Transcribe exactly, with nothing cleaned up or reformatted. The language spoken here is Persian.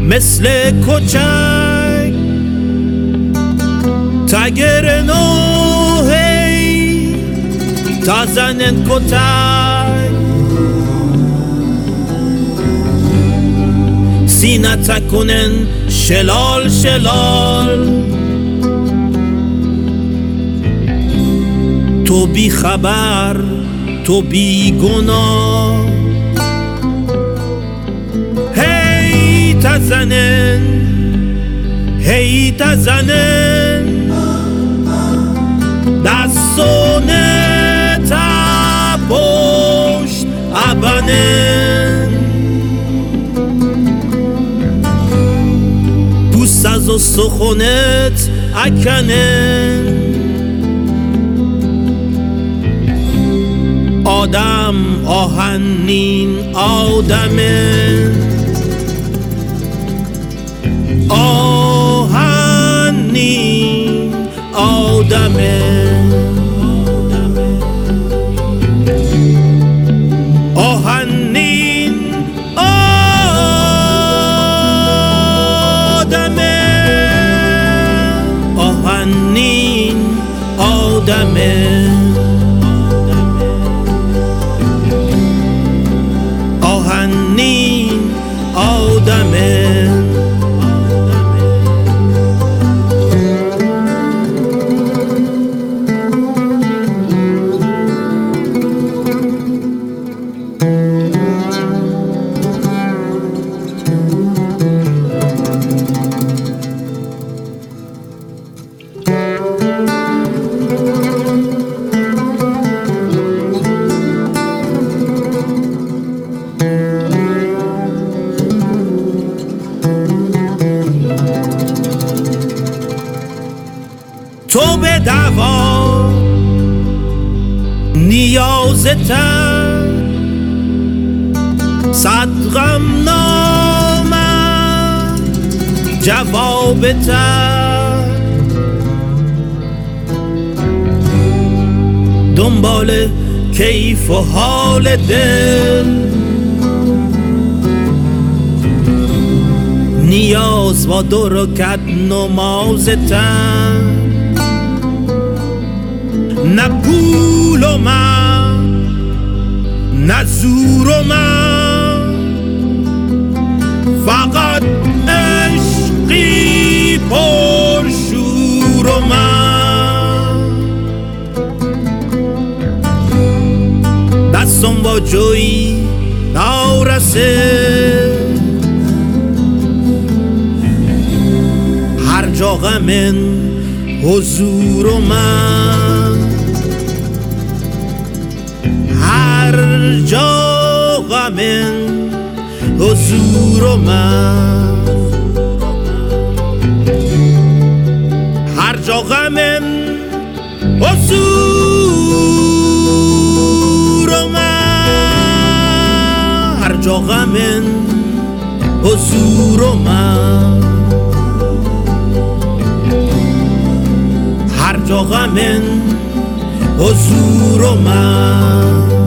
مثل کوچک تگر نو هی تا زنن کتک سینه تکنن شلال شلال تو بی خبر تو بی گناه هی تزنن هی تزنن دستونه تا پشت ابنن پوست از استخونت اکنن آدم آهنین آدمه آهنین آدمه آهنین آدمه آهنین آدمه آهنین آدمه تو به دوا نیازتر صد غم نامد جوابتر دنبال کیف و حال دل نیاز با دور و کد نمازتر نه پول و من نه زور و من فقط عشقی پر شور و من دستم با جوی نارسه هر جا غمن حضور و من هر جا غمن حضور و من هر جا غمن حضور و من هر جا غمن حضور و من هر جا غمن حضور و من